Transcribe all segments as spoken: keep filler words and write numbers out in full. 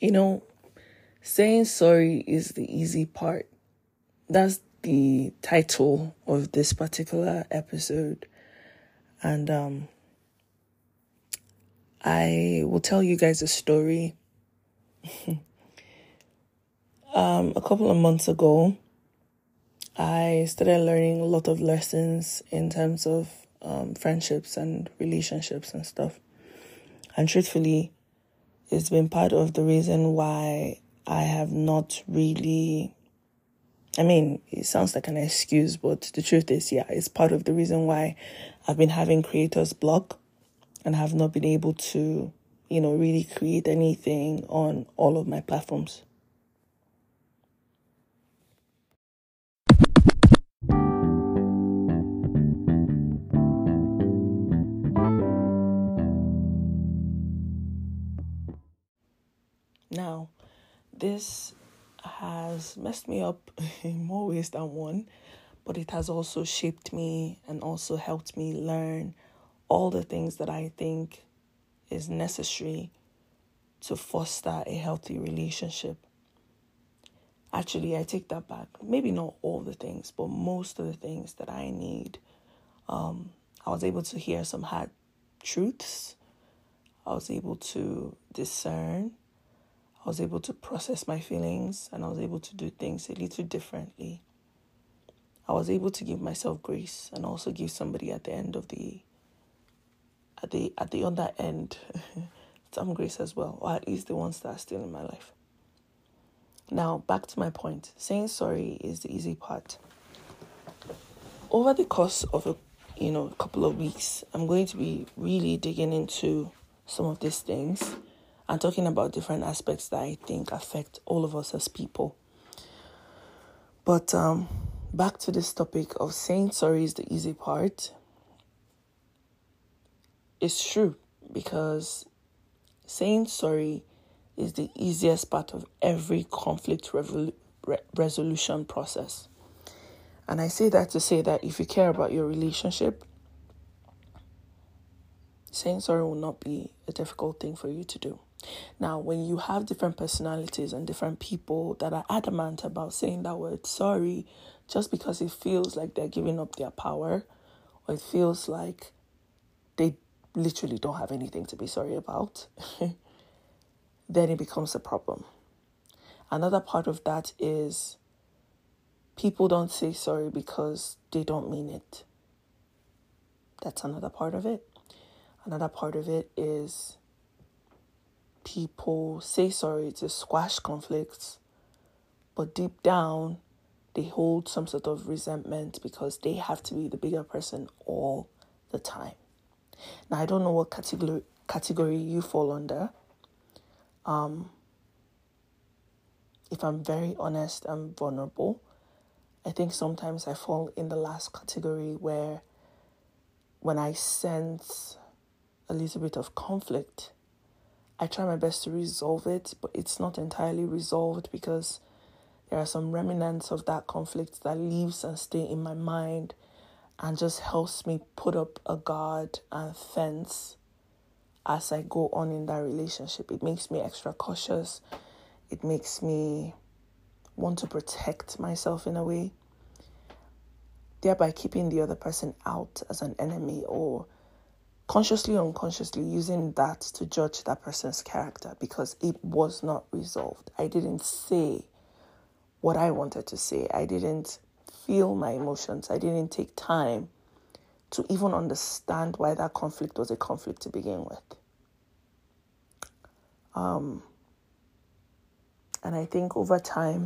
You know, saying sorry is the easy part. That's the title of this particular episode. And um, I will tell you guys a story. um, a couple of months ago, I started learning a lot of lessons in terms of um, friendships and relationships and stuff. And truthfully, it's been part of the reason why I have not really... I mean, it sounds like an excuse, but the truth is, yeah, it's part of the reason why I've been having creator's block and have not been able to, you know, really create anything on all of my platforms. Now, this has messed me up in more ways than one, but it has also shaped me and also helped me learn all the things that I think is necessary to foster a healthy relationship. Actually, I take that back. Maybe not all the things, but most of the things that I need. Um, I was able to hear some hard truths. I was able to discern. I was able to process my feelings, and I was able to do things a little differently. I was able to give myself grace and also give somebody at the end of the, at the at the other end, some grace as well, or at least the ones that are still in my life. Now, back to my point. Saying sorry is the easy part. Over the course of a, you know, a couple of weeks, I'm going to be really digging into some of these things and talking about different aspects that I think affect all of us as people. But um, back to this topic of saying sorry is the easy part. It's true, because saying sorry is the easiest part of every conflict revol- re- resolution process. And I say that to say that if you care about your relationship, saying sorry will not be a difficult thing for you to do. Now, when you have different personalities and different people that are adamant about saying that word sorry just because it feels like they're giving up their power, or it feels like they literally don't have anything to be sorry about, then it becomes a problem. Another part of that is people don't say sorry because they don't mean it. That's another part of it. Another part of it is people say sorry to squash conflicts, but deep down, they hold some sort of resentment because they have to be the bigger person all the time. Now, I don't know what category category you fall under. Um, if I'm very honest and vulnerable, I think sometimes I fall in the last category where when I sense a little bit of conflict, I try my best to resolve it, but it's not entirely resolved because there are some remnants of that conflict that lives and stay in my mind and just helps me put up a guard and fence as I go on in that relationship. It makes me extra cautious. It makes me want to protect myself in a way, thereby keeping the other person out as an enemy, or consciously or unconsciously using that to judge that person's character because it was not resolved. I didn't say what I wanted to say. I didn't feel my emotions. I didn't take time to even understand why that conflict was a conflict to begin with. Um, and I think over time,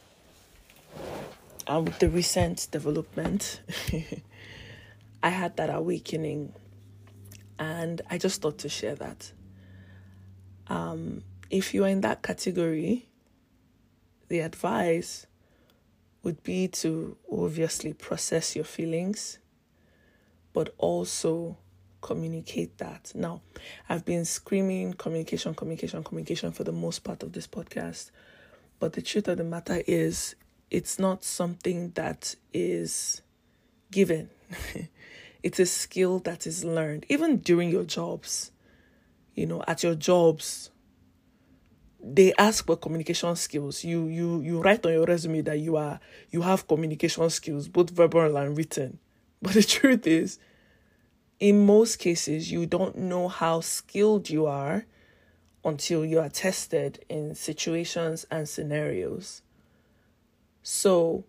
and with the recent development, I had that awakening, and I just thought to share that. Um, if you are in that category, the advice would be to obviously process your feelings, but also communicate that. Now, I've been screaming communication, communication, communication for the most part of this podcast, but the truth of the matter is it's not something that is given. It's a skill that is learned, even during your jobs. You know, at your jobs, they ask for communication skills. You you you write on your resume that you are you have communication skills, both verbal and written. But the truth is, in most cases, you don't know how skilled you are until you are tested in situations and scenarios. So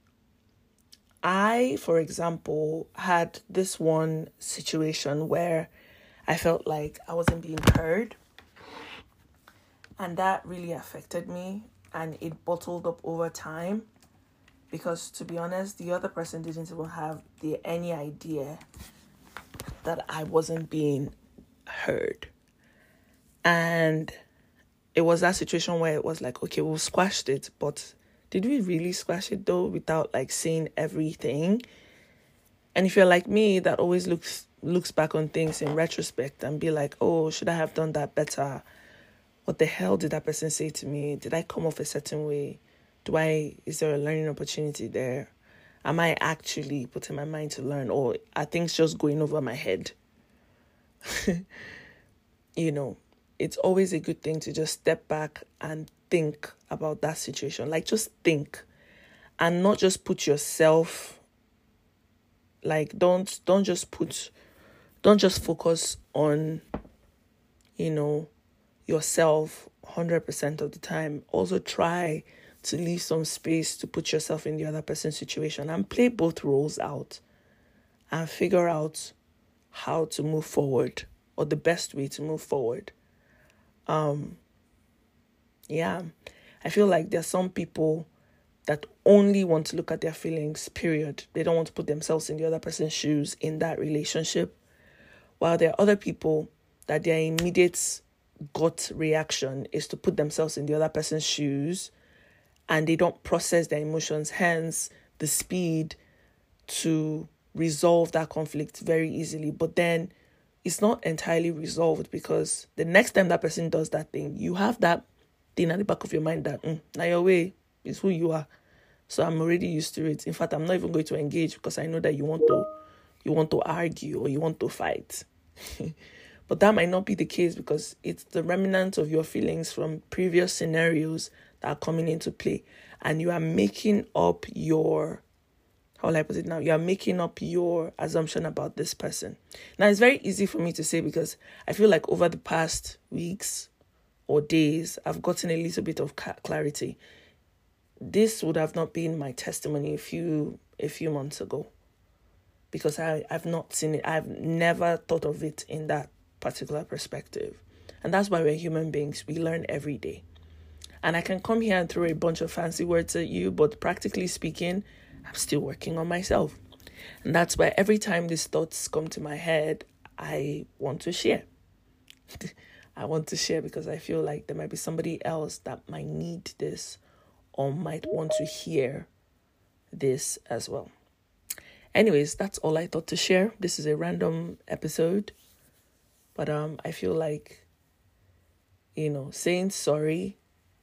I, for example, had this one situation where I felt like I wasn't being heard. And that really affected me, and it bottled up over time. Because to be honest, the other person didn't even have the any idea that I wasn't being heard. And it was that situation where it was like, okay, we've squashed it, but did we really squash it though, without like saying everything? And if you're like me, that always looks looks back on things in retrospect and be like, oh, should I have done that better? What the hell did that person say to me? Did I come off a certain way? Do I, is there a learning opportunity there? Am I actually putting my mind to learn, or are things just going over my head? You know, it's always a good thing to just step back and think about that situation. Like, just think, and not just put yourself, like, don't, don't just put, don't just focus on, you know, yourself one hundred percent of the time. Also try to leave some space to put yourself in the other person's situation and play both roles out and figure out how to move forward, or the best way to move forward. Um, yeah, I feel like there's some people that only want to look at their feelings, period. They don't want to put themselves in the other person's shoes in that relationship. While there are other people that their immediate gut reaction is to put themselves in the other person's shoes, and they don't process their emotions, hence the speed to resolve that conflict very easily. But then it's not entirely resolved, because the next time that person does that thing, you have that thing at the back of your mind that, mm, now your way is who you are. So I'm already used to it. In fact, I'm not even going to engage, because I know that you want to, you want to argue or you want to fight. But that might not be the case, because it's the remnant of your feelings from previous scenarios that are coming into play. And you are making up your, how will I put it now? You are making up your assumption about this person. Now, it's very easy for me to say, because I feel like over the past weeks or days, I've gotten a little bit of clarity. This would have not been my testimony a few a few months ago, because I, I've not seen it. I've never thought of it in that particular perspective. And that's why we're human beings. We learn every day. And I can come here and throw a bunch of fancy words at you, but practically speaking, I'm still working on myself. And that's why every time these thoughts come to my head, I want to share. I want to share because I feel like there might be somebody else that might need this or might want to hear this as well. Anyways, that's all I thought to share. This is a random episode. But um, I feel like, you know, saying sorry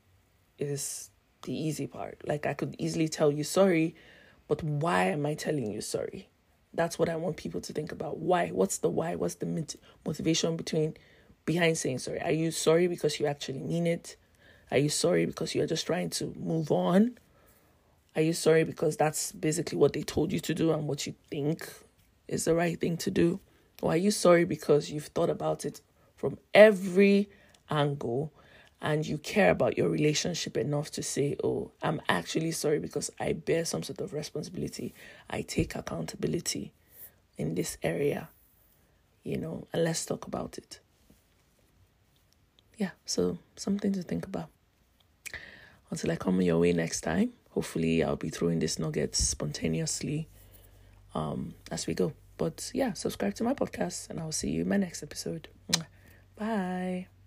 is the easy part. Like, I could easily tell you sorry, but why am I telling you sorry? That's what I want people to think about. Why? What's the why? What's the motivation between behind saying sorry? Are you sorry because you actually mean it? Are you sorry because you're just trying to move on? Are you sorry because that's basically what they told you to do and what you think is the right thing to do? Or are you sorry because you've thought about it from every angle and you care about your relationship enough to say, oh, I'm actually sorry because I bear some sort of responsibility. I take accountability in this area, you know, and let's talk about it. Yeah, so something to think about. Until I come your way next time, hopefully I'll be throwing these nuggets spontaneously um, as we go. But yeah, subscribe to my podcast and I'll see you in my next episode. Bye.